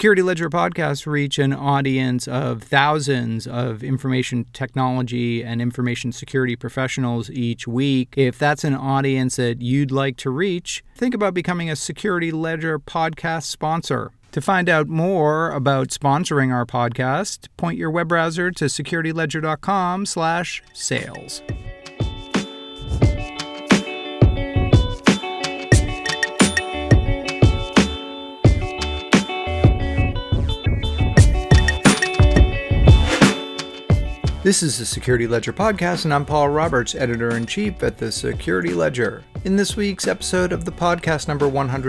Security Ledger podcasts reach an audience of thousands of information technology and information security professionals each week. If that's an audience that you'd like to reach, think about becoming a Security Ledger podcast sponsor. To find out more about sponsoring our podcast, point your web browser to securityledger.com/sales. This is the Security Ledger podcast, and I'm Paul Roberts, Editor-in-Chief at the Security Ledger. In this week's episode of the podcast number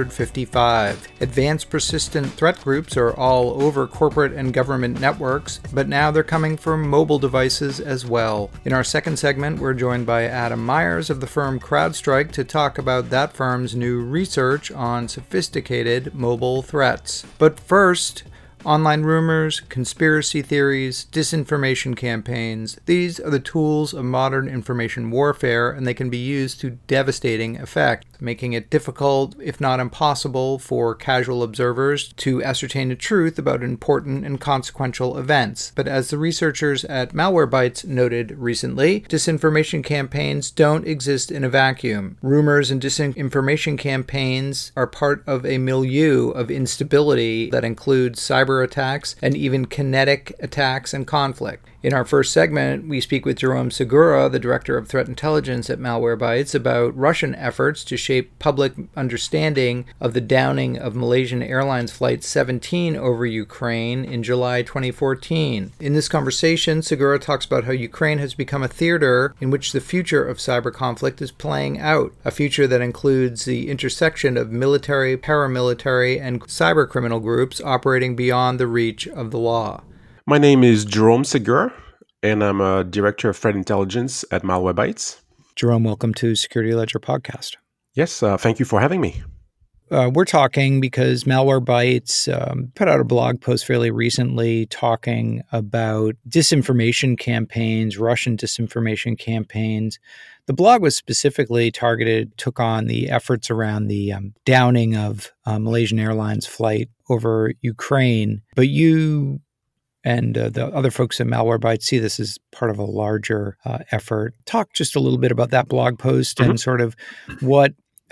155, advanced persistent threat groups are all over corporate and government networks, but now they're coming for mobile devices as well. In our second segment, we're joined by Adam Myers of the firm CrowdStrike to talk about that firm's new research on sophisticated mobile threats. But first, online rumors, conspiracy theories, disinformation campaigns, these are the tools of modern information warfare, and they can be used to devastating effect, making it difficult, if not impossible, for casual observers to ascertain the truth about important and consequential events. But as the researchers at Malwarebytes noted recently, disinformation campaigns don't exist in a vacuum. Rumors and disinformation campaigns are part of a milieu of instability that includes cyber attacks and even kinetic attacks and conflict. In our first segment, we speak with Jerome Segura, the Director of Threat Intelligence at Malwarebytes, about Russian efforts to shape public understanding of the downing of Malaysian Airlines Flight 17 over Ukraine in July 2014. In this conversation, Segura talks about how Ukraine has become a theater in which the future of cyber conflict is playing out, a future that includes the intersection of military, paramilitary, and cyber criminal groups operating beyond the reach of the law. My name is Jerome Segura, and I'm a Director of Threat Intelligence at Malwarebytes. Jerome, welcome to Security Ledger Podcast. Yes, thank you for having me. We're talking because Malwarebytes put out a blog post fairly recently talking about disinformation campaigns, Russian disinformation campaigns. The blog was specifically took on the efforts around the downing of Malaysian Airlines flight over Ukraine. But you and the other folks at Malwarebytes see this as part of a larger effort. Talk just a little bit about that blog post and sort of what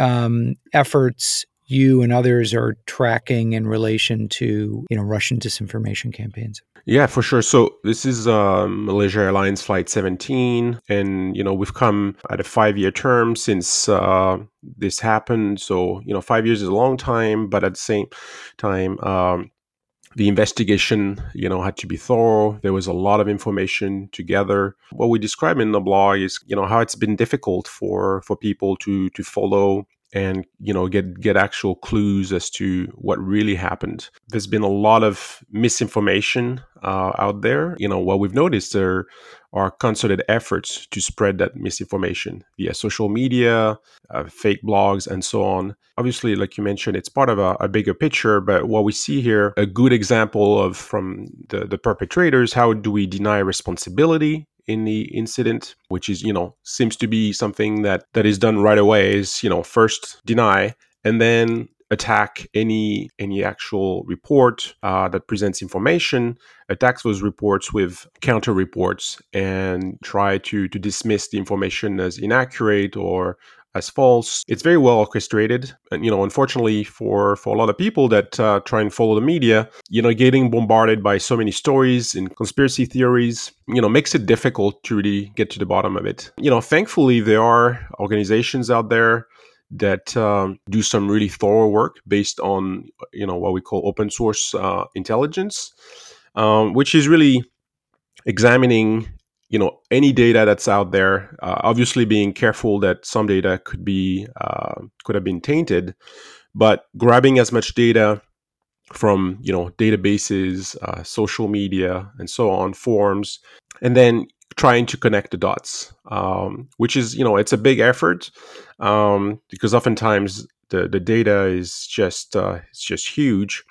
efforts you and others are tracking in relation to, Russian disinformation campaigns. Yeah, for sure. So this is Malaysia Airlines Flight 17, and, we've come at a 5-year term since this happened. So, 5 years is a long time, but at the same time, the investigation, had to be thorough. There was a lot of information to gather. What we describe in the blog is, how it's been difficult for people to follow and, get actual clues as to what really happened. There's been a lot of misinformation out there. What we've noticed are concerted efforts to spread that misinformation via social media, fake blogs, and so on. Obviously, like you mentioned, it's part of a bigger picture, but what we see here, a good example of from the perpetrators, how do we deny responsibility in the incident, which is, seems to be something that is done right away, is, first deny and then attack any actual report that presents information, attacks those reports with counter reports and try to dismiss the information as inaccurate or as false. It's very well orchestrated. And, unfortunately for a lot of people that try and follow the media, getting bombarded by so many stories and conspiracy theories, makes it difficult to really get to the bottom of it. Thankfully, there are organizations out there that do some really thorough work based on, what we call open source intelligence, which is really examining any data that's out there, obviously being careful that some data could have been tainted, but grabbing as much data from, databases, social media, and so on, forums, and then trying to connect the dots, which is, it's a big effort because oftentimes the data is just it's just huge.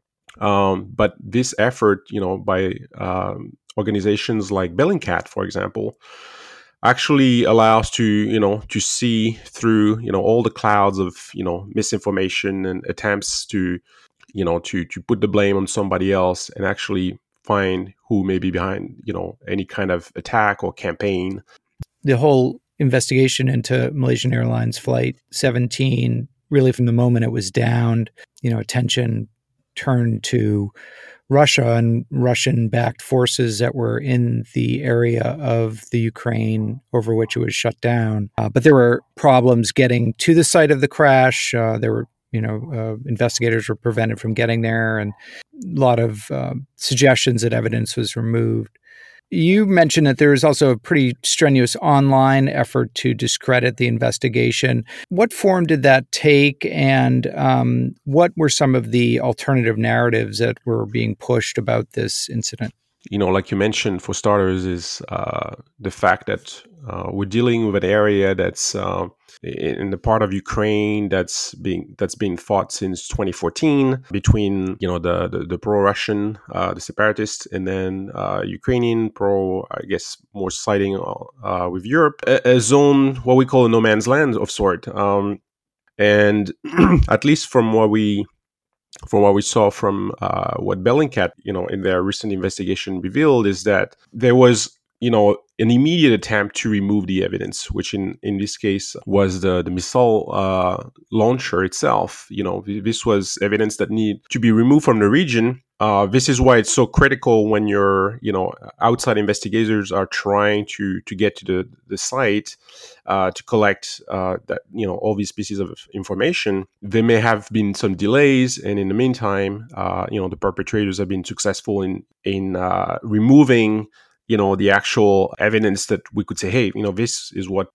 But this effort, by organizations like Bellingcat, for example, actually allows to see through all the clouds of misinformation and attempts to to put the blame on somebody else and actually find who may be behind, any kind of attack or campaign. The whole investigation into Malaysian Airlines Flight 17, really from the moment it was downed, attention turned to Russia and Russian-backed forces that were in the area of the Ukraine over which it was shut down. But there were problems getting to the site of the crash. There were, investigators were prevented from getting there, and a lot of suggestions that evidence was removed. You mentioned that there was also a pretty strenuous online effort to discredit the investigation. What form did that take, and what were some of the alternative narratives that were being pushed about this incident? Like you mentioned, for starters, is the fact that we're dealing with an area that's in the part of Ukraine that's being fought since 2014 between the pro-Russian, the separatists, and then Ukrainian pro, I guess, more siding with Europe, a zone what we call a no man's land of sort, and at least from what we saw from what Bellingcat, in their recent investigation revealed, is that there was, an immediate attempt to remove the evidence, which in this case was the missile launcher itself. This was evidence that needed to be removed from the region. This is why it's so critical when your, outside investigators are trying to get to the site to collect that, all these pieces of information. There may have been some delays, and in the meantime, the perpetrators have been successful in removing the actual evidence that we could say, hey, this is what,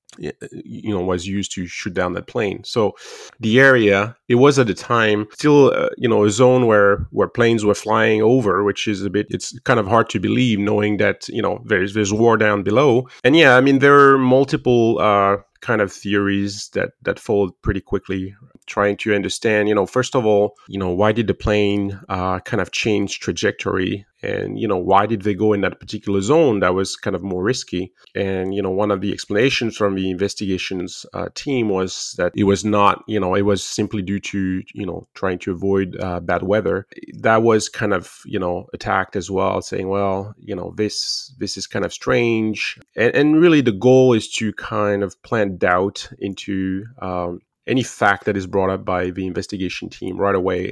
was used to shoot down that plane. So the area, it was at the time still, a zone where planes were flying over, which is it's kind of hard to believe knowing that, there's war down below. And yeah, I mean, there are multiple kind of theories that followed pretty quickly, trying to understand, first of all, why did the plane kind of change trajectory, and, why did they go in that particular zone that was kind of more risky? And, one of the explanations from the investigations team was that it was not, it was simply due to, trying to avoid bad weather. That was kind of, attacked as well, saying, well, this is kind of strange. And really the goal is to kind of plant doubt into any fact that is brought up by the investigation team right away.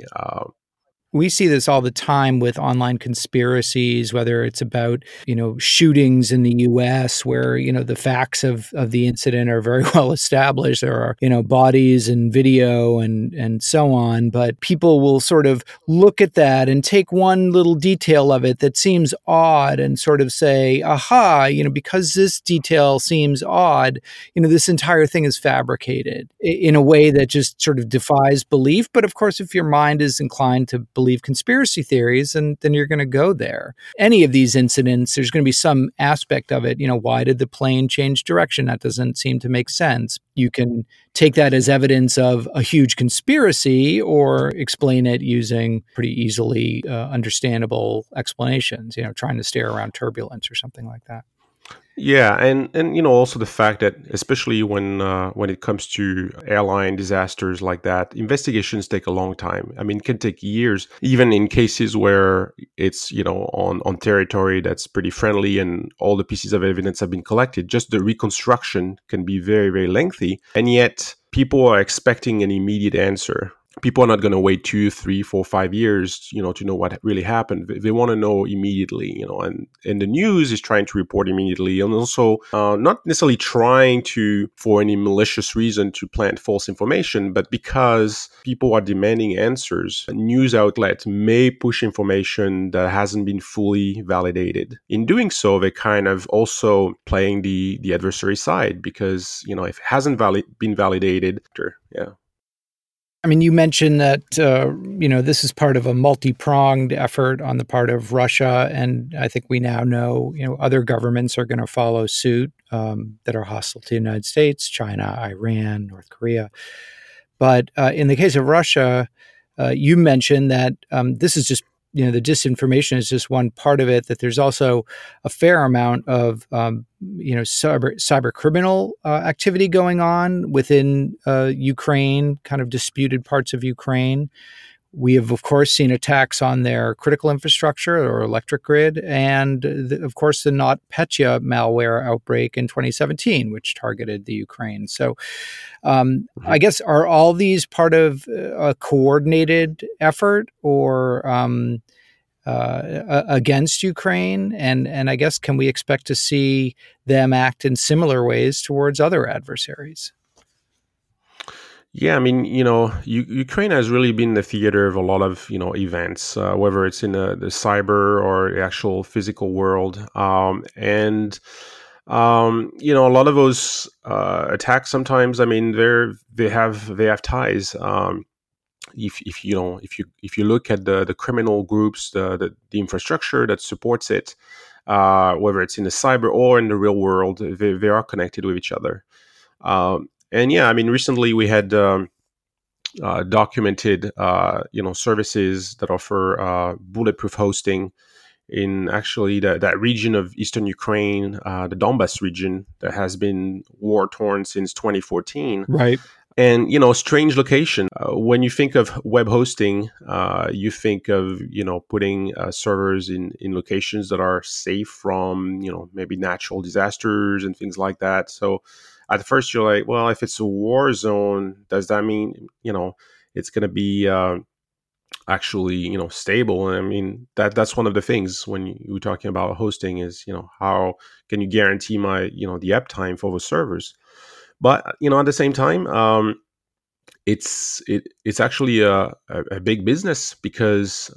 We see this all the time with online conspiracies, whether it's about, shootings in the U.S. where, the facts of the incident are very well established. There are, bodies and video and so on. But people will sort of look at that and take one little detail of it that seems odd and sort of say, aha, because this detail seems odd, this entire thing is fabricated in a way that just sort of defies belief. But of course, if your mind is inclined to believe conspiracy theories, and then you're going to go there. Any of these incidents, there's going to be some aspect of it. Why did the plane change direction? That doesn't seem to make sense. You can take that as evidence of a huge conspiracy or explain it using pretty easily understandable explanations, trying to steer around turbulence or something like that. Yeah, and also the fact that especially when it comes to airline disasters like that, investigations take a long time. I mean, it can take years, even in cases where it's on territory that's pretty friendly and all the pieces of evidence have been collected. Just the reconstruction can be very, very lengthy, and yet people are expecting an immediate answer. People are not going to wait 2, 3, 4, 5 years, to know what really happened. They want to know immediately, and the news is trying to report immediately, and also not necessarily trying to, for any malicious reason, to plant false information, but because people are demanding answers, news outlets may push information that hasn't been fully validated. In doing so, they're kind of also playing the adversary side, because, if it hasn't been validated, yeah. I mean, you mentioned that, this is part of a multi-pronged effort on the part of Russia. And I think we now know, other governments are going to follow suit that are hostile to the United States, China, Iran, North Korea. But in the case of Russia, you mentioned that this is just, the disinformation is just one part of it, that there's also a fair amount of, cyber criminal activity going on within Ukraine, kind of disputed parts of Ukraine. We have, of course, seen attacks on their critical infrastructure or electric grid, and of course, the NotPetya malware outbreak in 2017, which targeted the Ukraine. So, I guess, are all these part of a coordinated effort or against Ukraine? And I guess, can we expect to see them act in similar ways towards other adversaries? Yeah, I mean, Ukraine has really been the theater of a lot of, events, whether it's in the cyber or the actual physical world. A lot of those attacks sometimes, I mean, they have ties. If you look at the criminal groups, the infrastructure that supports it, whether it's in the cyber or in the real world, they are connected with each other. And yeah, I mean, recently we had documented, services that offer bulletproof hosting in actually that region of eastern Ukraine, the Donbas region that has been war torn since 2014. Right. And strange location. When you think of web hosting, you think of putting servers in locations that are safe from maybe natural disasters and things like that. So at first you're like, well, if it's a war zone, does that mean it's going to be actually stable? And I mean that's one of the things when you're talking about hosting is how can you guarantee my the uptime for those servers. But at the same time, it's actually a big business because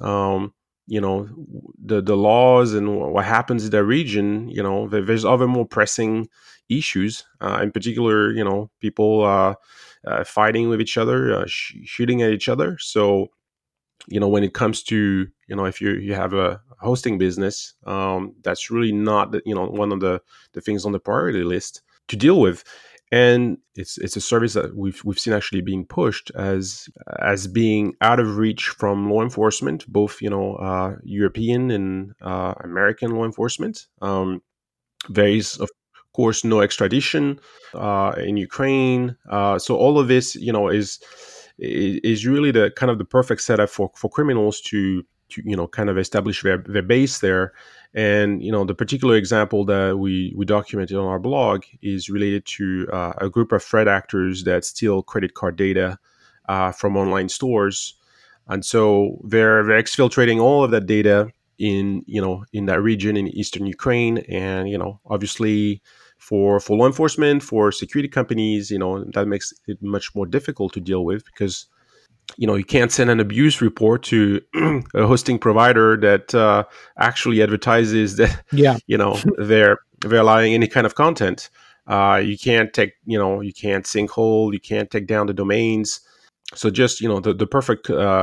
the laws and what happens in the region. There's other more pressing issues. In particular, people fighting with each other, shooting at each other. So when it comes to if you have a hosting business, that's really not one of the things on the priority list to deal with. And it's a service that we've seen actually being pushed as being out of reach from law enforcement, both European and American law enforcement. There is of course no extradition in Ukraine, so all of this is really the kind of the perfect setup for criminals to kind of establish their base there. And the particular example that we documented on our blog is related to a group of threat actors that steal credit card data from online stores. And so they're exfiltrating all of that data in that region in eastern Ukraine. And obviously for law enforcement, for security companies, that makes it much more difficult to deal with because you can't send an abuse report to a hosting provider that actually advertises that they're allowing any kind of content. You can't sinkhole, you can't take down the domains. So just the perfect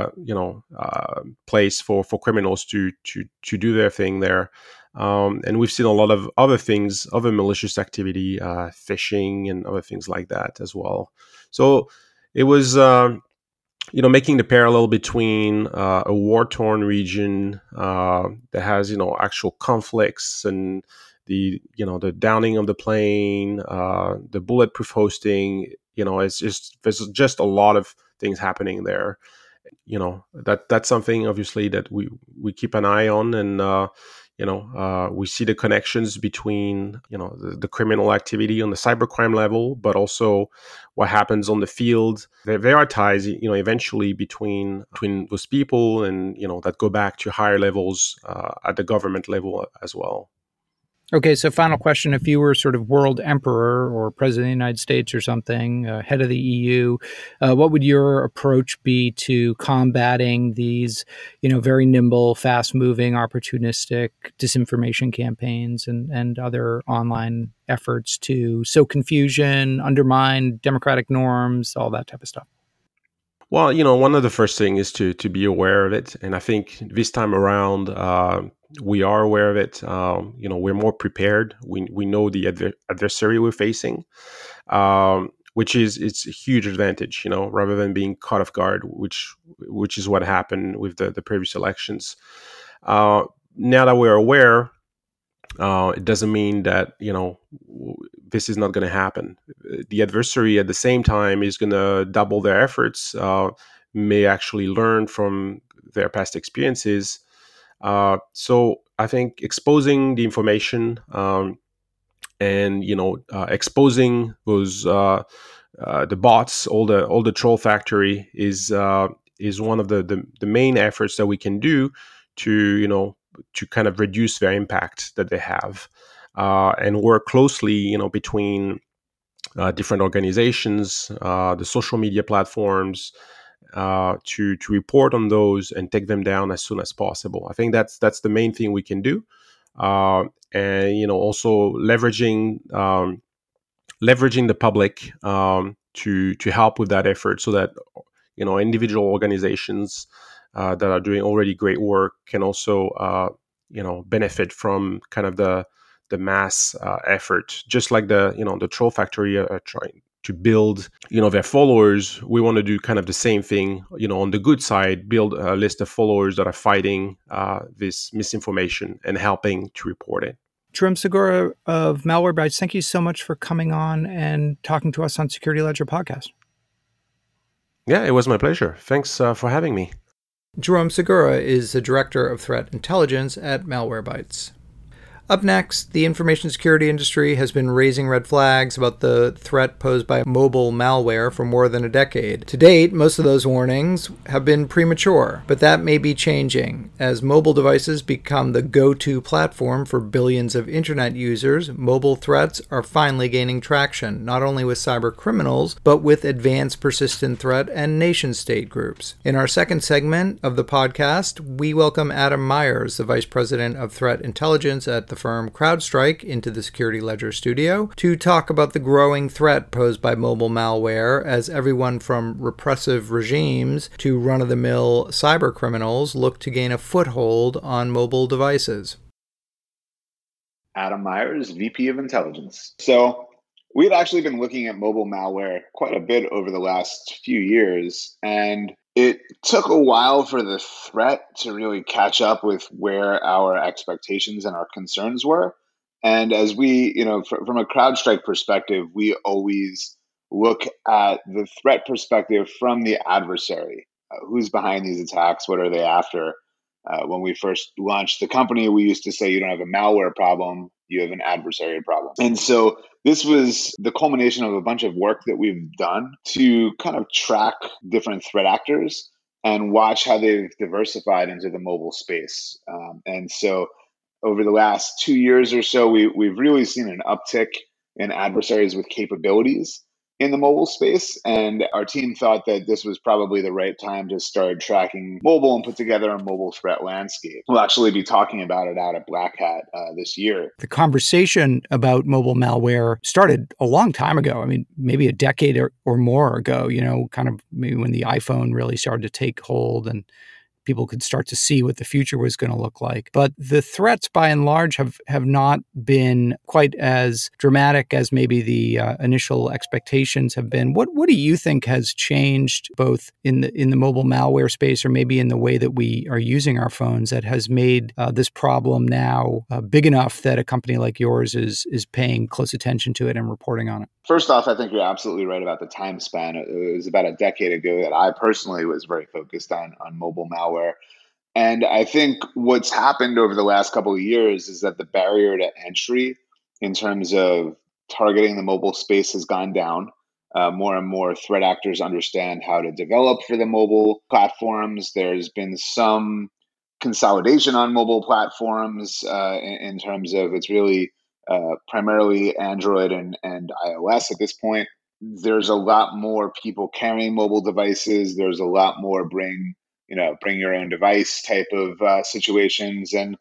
place for criminals to do their thing there. And we've seen a lot of other things, other malicious activity, phishing and other things like that as well. So it was making the parallel between a war-torn region that has actual conflicts and the downing of the plane, the bulletproof hosting. There's just a lot of things happening there. That's something obviously that we keep an eye on, and we see the connections between the criminal activity on the cybercrime level, but also what happens on the field. There are ties eventually between those people, and that go back to higher levels at the government level as well. Okay, so final question. If you were sort of world emperor or president of the United States or something, head of the EU, what would your approach be to combating these, very nimble, fast-moving, opportunistic disinformation campaigns and other online efforts to sow confusion, undermine democratic norms, all that type of stuff? Well, one of the first things is to be aware of it. And I think this time around, we are aware of it. We're more prepared. We know the adversary we're facing, which it's a huge advantage, rather than being caught off guard, which is what happened with the previous elections. Now that we're aware, it doesn't mean that this is not going to happen. The adversary at the same time is going to double their efforts, may actually learn from their past experiences. So I think exposing the information, and exposing those the bots, all the troll factory is one of the main efforts that we can do to to kind of reduce their impact that they have, and work closely between different organizations, the social media platforms, to report on those and take them down as soon as possible. I think that's the main thing we can do, and also leveraging the public, to help with that effort, so that individual organizations that are doing already great work can also benefit from kind of the mass effort, just like the troll factory are trying to build their followers. We want to do kind of the same thing on the good side, build a list of followers that are fighting this misinformation and helping to report it. Jerome Segura of Malwarebytes, thank you so much for coming on and talking to us on Security Ledger Podcast. Yeah, it was my pleasure. Thanks for having me. Jerome Segura is the Director of Threat Intelligence at Malwarebytes. Up next, the information security industry has been raising red flags about the threat posed by mobile malware for more than a decade. To date, most of those warnings have been premature, but that may be changing. As mobile devices become the go-to platform for billions of internet users, mobile threats are finally gaining traction, not only with cyber criminals, but with advanced persistent threat and nation-state groups. In our second segment of the podcast, we welcome Adam Myers, the Vice President of Threat Intelligence at the firm CrowdStrike, into the Security Ledger studio to talk about the growing threat posed by mobile malware as everyone from repressive regimes to run-of-the-mill cyber criminals look to gain a foothold on mobile devices. Adam Myers, VP of Intelligence. So we had actually been looking at mobile malware quite a bit over the last few years, and it took a while for the threat to really catch up with where our expectations and our concerns were. And as we, from a CrowdStrike perspective, we always look at the threat perspective from the adversary. Who's behind these attacks? What are they after? When we first launched the company, we used to say you don't have a malware problem, you have an adversary problem. And so this was the culmination of a bunch of work that we've done to kind of track different threat actors and watch how they've diversified into the mobile space. And so over the last 2 years or so, we've really seen an uptick in adversaries with capabilities in the mobile space. And our team thought that this was probably the right time to start tracking mobile and put together a mobile threat landscape. We'll actually be talking about it out at Black Hat this year. The conversation about mobile malware started a long time ago. I mean, maybe a decade or more ago, kind of maybe when the iPhone really started to take hold and people could start to see what the future was going to look like. But the threats, by and large, have not been quite as dramatic as maybe the initial expectations have been. What do you think has changed, both in the mobile malware space or maybe in the way that we are using our phones, that has made this problem now big enough that a company like yours is paying close attention to it and reporting on it? First off, I think you're absolutely right about the time span. It was about a decade ago that I personally was very focused on mobile malware. And I think what's happened over the last couple of years is that the barrier to entry in terms of targeting the mobile space has gone down. More and more threat actors understand how to develop for the mobile platforms. There's been some consolidation on mobile platforms in terms of it's really primarily Android and iOS at this point. There's a lot more people carrying mobile devices. There's a lot more bring your own device type of situations, and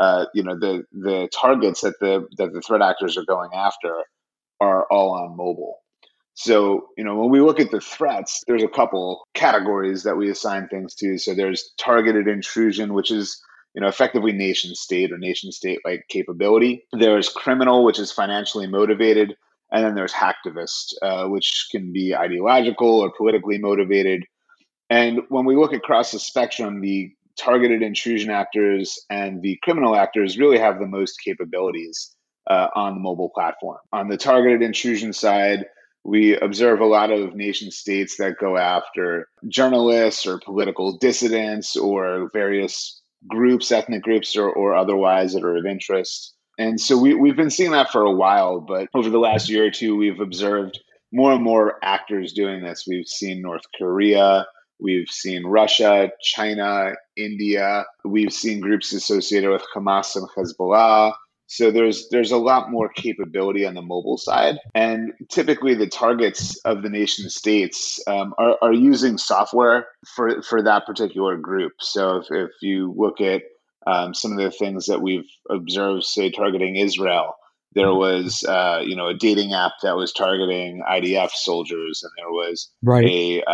the targets that the threat actors are going after are all on mobile. So, when we look at the threats, there's a couple categories that we assign things to. So there's targeted intrusion, which is effectively nation state or nation state like capability. There's criminal, which is financially motivated. And then there's hacktivist, which can be ideological or politically motivated. And when we look across the spectrum, the targeted intrusion actors and the criminal actors really have the most capabilities on the mobile platform. On the targeted intrusion side, We observe a lot of nation states that go after journalists or political dissidents or various groups, ethnic groups, or otherwise that are of interest. And so we've been seeing that for a while, but over the last year or two, we've observed more and more actors doing this. We've seen North Korea, we've seen Russia, China, India. We've seen groups associated with Hamas and Hezbollah. So there's a lot more capability on the mobile side, and typically the targets of the nation states are using software for that particular group. So if you look at some of the things that we've observed, say targeting Israel, there was a dating app that was targeting IDF soldiers, and there was Right.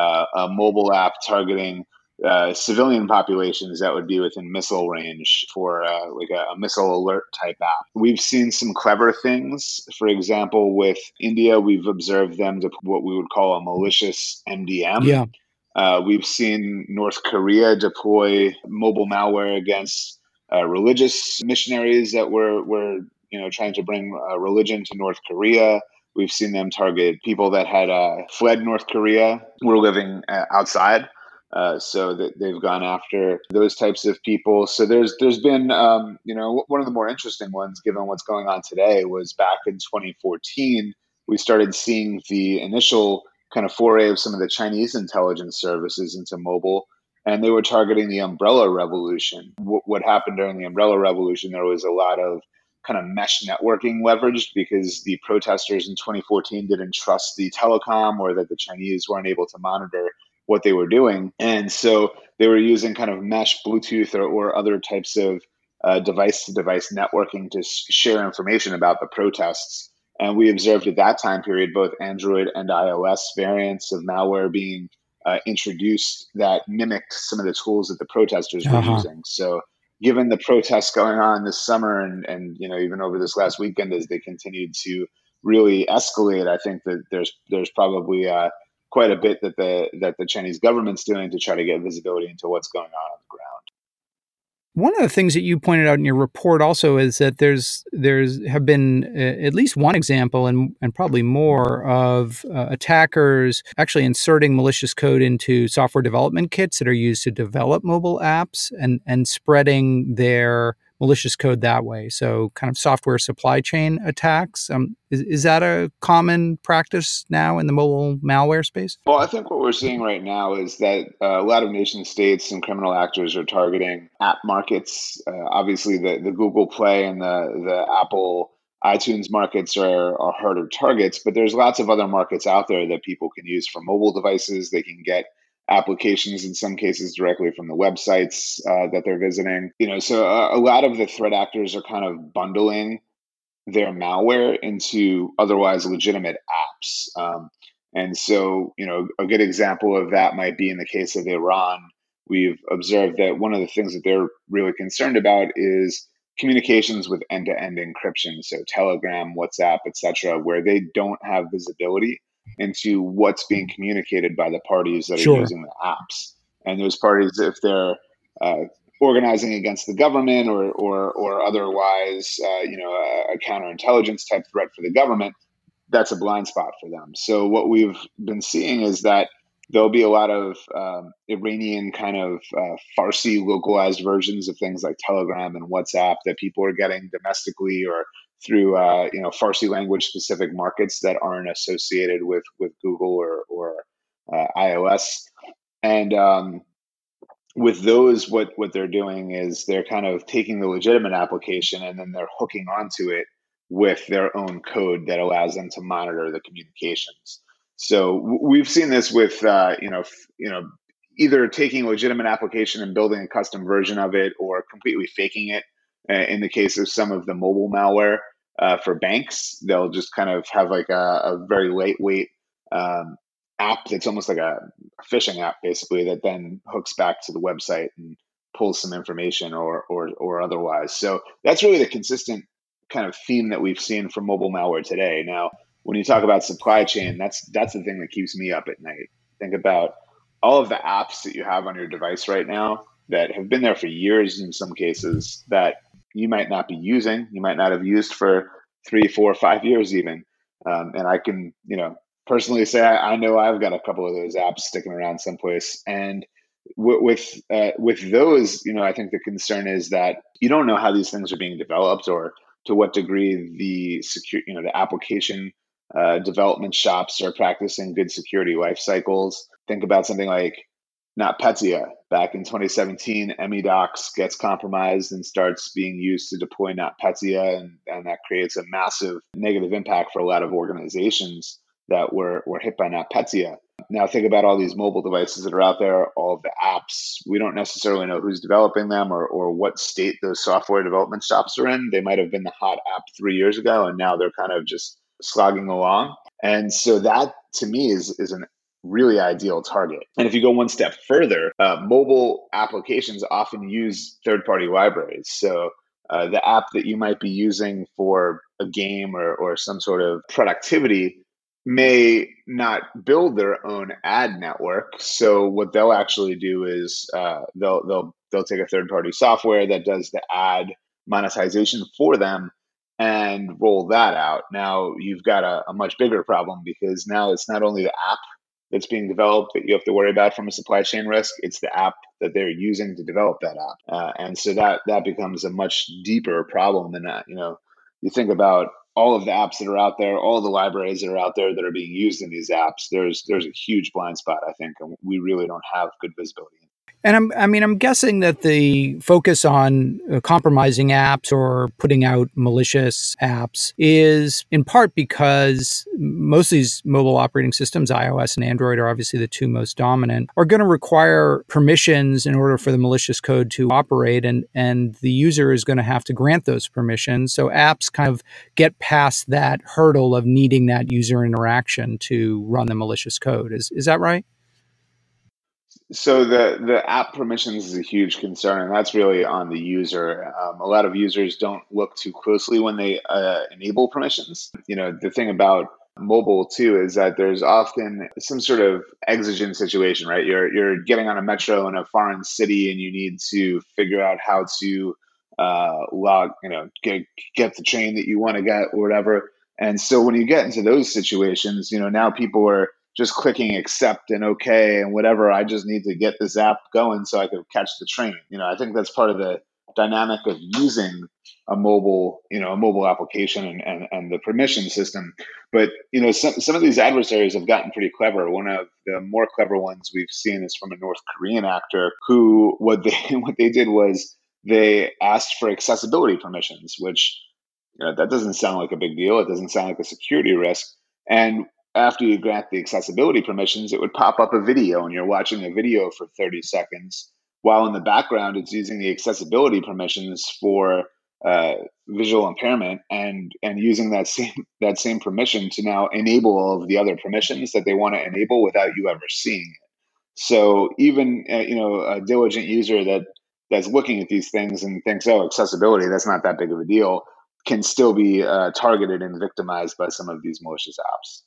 a mobile app targeting civilian populations that would be within missile range for like a missile alert type app. We've seen some clever things. For example, with India, we've observed them to what we would call a malicious MDM. Yeah. We've seen North Korea deploy mobile malware against religious missionaries that were trying to bring religion to North Korea. We've seen them target people that had fled North Korea, were living outside. So that they've gone after those types of people. So there's been, one of the more interesting ones, given what's going on today, was back in 2014, we started seeing the initial kind of foray of some of the Chinese intelligence services into mobile, and they were targeting the Umbrella Revolution. What happened during the Umbrella Revolution, there was a lot of kind of mesh networking leveraged because the protesters in 2014 didn't trust the telecom, or that the Chinese weren't able to monitor what they were doing. And so they were using kind of mesh, Bluetooth, or other types of device-to-device networking to share information about the protests. And we observed at that time period both Android and iOS variants of malware being introduced that mimicked some of the tools that the protesters were using. So given the protests going on this summer and even over this last weekend as they continued to really escalate, I think that there's probably quite a bit that the Chinese government's doing to try to get visibility into what's going on the ground. One of the things that you pointed out in your report also is that there's have been at least one example and probably more of attackers actually inserting malicious code into software development kits that are used to develop mobile apps and spreading their malicious code that way. So kind of software supply chain attacks. Is that a common practice now in the mobile malware space? Well, I think what we're seeing right now is that a lot of nation states and criminal actors are targeting app markets. Obviously, the Google Play and the Apple iTunes markets are harder targets, but there's lots of other markets out there that people can use for mobile devices. They can get applications in some cases directly from the websites that they're visiting. So a lot of the threat actors are kind of bundling their malware into otherwise legitimate apps. And so, a good example of that might be in the case of Iran. We've observed that one of the things that they're really concerned about is communications with end-to-end encryption. So Telegram, WhatsApp, etc., where they don't have visibility into what's being communicated by the parties that are using the apps. And those parties, if they're organizing against the government or otherwise, a counterintelligence type threat for the government, that's a blind spot for them. So what we've been seeing is that there'll be a lot of Iranian kind of Farsi localized versions of things like Telegram and WhatsApp that people are getting domestically or through Farsi language specific markets that aren't associated with Google or iOS. And with those, what they're doing is they're kind of taking the legitimate application and then they're hooking onto it with their own code that allows them to monitor the communications. So we've seen this with either taking a legitimate application and building a custom version of it, or completely faking it. In the case of some of the mobile malware for banks, they'll just kind of have like a very lightweight app that's almost like a phishing app, basically, that then hooks back to the website and pulls some information or otherwise. So that's really the consistent kind of theme that we've seen for mobile malware today. Now, when you talk about supply chain, that's the thing that keeps me up at night. Think about all of the apps that you have on your device right now that have been there for years in some cases that you might not be using, you might not have used for 3, 4, 5 years even. And I can, personally say I know I've got a couple of those apps sticking around someplace. And with those, I think the concern is that you don't know how these things are being developed, or to what degree the application development shops are practicing good security life cycles. Think about something like NotPetya. Back in 2017, Emidocs gets compromised and starts being used to deploy NotPetya, and that creates a massive negative impact for a lot of organizations that were hit by NotPetya. Now think about all these mobile devices that are out there, all of the apps. We don't necessarily know who's developing them, or what state those software development shops are in. They might have been the hot app 3 years ago, and now they're kind of just slogging along. And so that, to me, is an really ideal target. And if you go one step further, mobile applications often use third-party libraries. So the app that you might be using for a game or some sort of productivity may not build their own ad network. So what they'll actually do is they'll take a third-party software that does the ad monetization for them and roll that out. Now you've got a much bigger problem, because now it's not only the app that's being developed that you have to worry about from a supply chain risk, it's the app that they're using to develop that app. And so that becomes a much deeper problem than that. You think about all of the apps that are out there, all the libraries that are out there that are being used in these apps. There's a huge blind spot, I think, and we really don't have good visibility. And I'm guessing that the focus on compromising apps or putting out malicious apps is in part because most of these mobile operating systems, iOS and Android are obviously the two most dominant, are going to require permissions in order for the malicious code to operate, and the user is going to have to grant those permissions. So apps kind of get past that hurdle of needing that user interaction to run the malicious code. Is that right? So the app permissions is a huge concern, and that's really on the user. A lot of users don't look too closely when they enable permissions. The thing about mobile too is that there's often some sort of exigent situation, right? You're getting on a metro in a foreign city, and you need to figure out how to get the train that you want to get or whatever. And so when you get into those situations, now people are just clicking accept and okay and whatever. I just need to get this app going so I can catch the train. I think that's part of the dynamic of using a mobile application and the permission system. But some of these adversaries have gotten pretty clever. One of the more clever ones we've seen is from a North Korean actor who what they did was they asked for accessibility permissions, which that doesn't sound like a big deal. It doesn't sound like a security risk. And after you grant the accessibility permissions, it would pop up a video, and you're watching a video for 30 seconds, while in the background it's using the accessibility permissions for visual impairment, and using that same permission to now enable all of the other permissions that they want to enable without you ever seeing it. So even a diligent user that's looking at these things and thinks, oh, accessibility, that's not that big of a deal, can still be targeted and victimized by some of these malicious apps.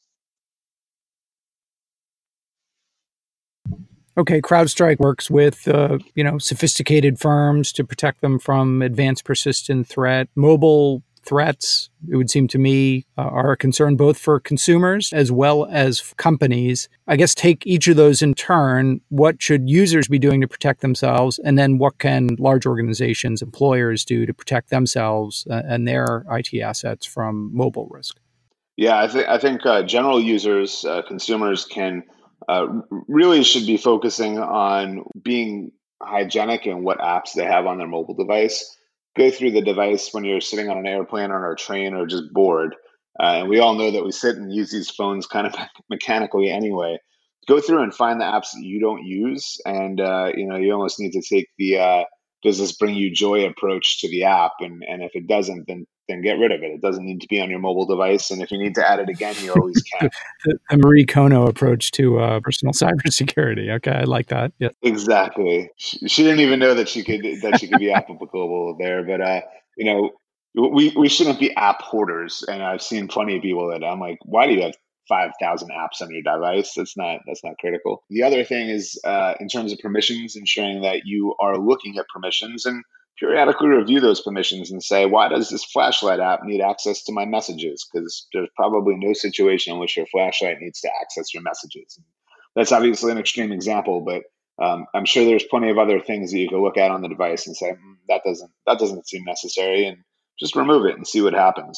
Okay, CrowdStrike works with sophisticated firms to protect them from advanced persistent threat. Mobile threats, it would seem to me, are a concern both for consumers as well as companies. I guess take each of those in turn. What should users be doing to protect themselves? And then what can large organizations, employers do to protect themselves and their IT assets from mobile risk? Yeah, I think general users, consumers can really should be focusing on being hygienic in what apps they have on their mobile device. Go through the device when you're sitting on an airplane or a train or just bored. And we all know that we sit and use these phones kind of mechanically anyway. Go through and find the apps that you don't use, and you almost need to take the does this bring you joy approach to the app, and if it doesn't, then get rid of it. It doesn't need to be on your mobile device, and if you need to add it again, you always can. The Marie Kono approach to personal cybersecurity. Okay, I like that. Yeah, exactly. She didn't even know that she could be applicable there, but we shouldn't be app hoarders. And I've seen plenty of people that I'm like, why do you have 5,000 apps on your device? That's not critical. The other thing is in terms of permissions, ensuring that you are looking at permissions, and periodically review those permissions and say, why does this flashlight app need access to my messages? Because there's probably no situation in which your flashlight needs to access your messages. That's obviously an extreme example, but I'm sure there's plenty of other things that you can look at on the device and say, that doesn't seem necessary, and just remove it and see what happens.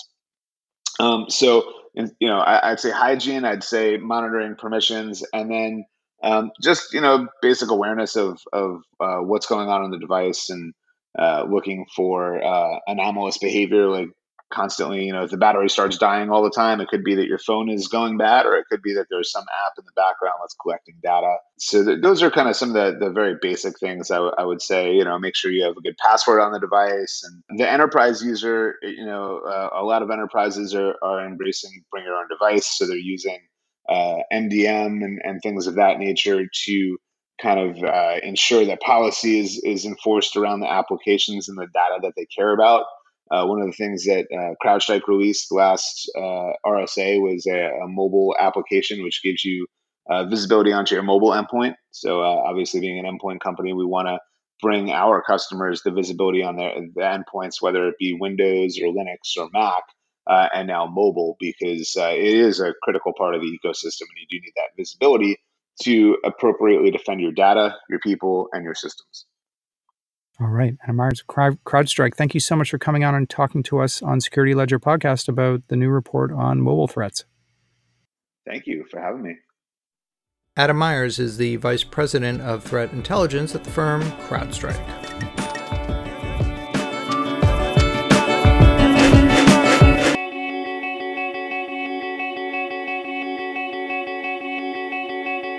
I'd say hygiene, I'd say monitoring permissions, and then just basic awareness of what's going on the device, and looking for anomalous behavior, like constantly, if the battery starts dying all the time, it could be that your phone is going bad, or it could be that there's some app in the background that's collecting data. So those are kind of some of the very basic things I would say. Make sure you have a good password on the device. And the enterprise user, a lot of enterprises are embracing bring your own device, so they're using MDM and things of that nature to kind of ensure that policy is enforced around the applications and the data that they care about. One of the things that CrowdStrike released last RSA was a mobile application, which gives you visibility onto your mobile endpoint. So obviously, being an endpoint company, we want to bring our customers the visibility on the endpoints, whether it be Windows or Linux or Mac, and now mobile, because it is a critical part of the ecosystem, and you do need that visibility to appropriately defend your data, your people, and your systems. All right. Adam Myers, CrowdStrike, thank you so much for coming on and talking to us on Security Ledger Podcast about the new report on mobile threats. Thank you for having me. Adam Myers is the Vice President of Threat Intelligence at the firm CrowdStrike.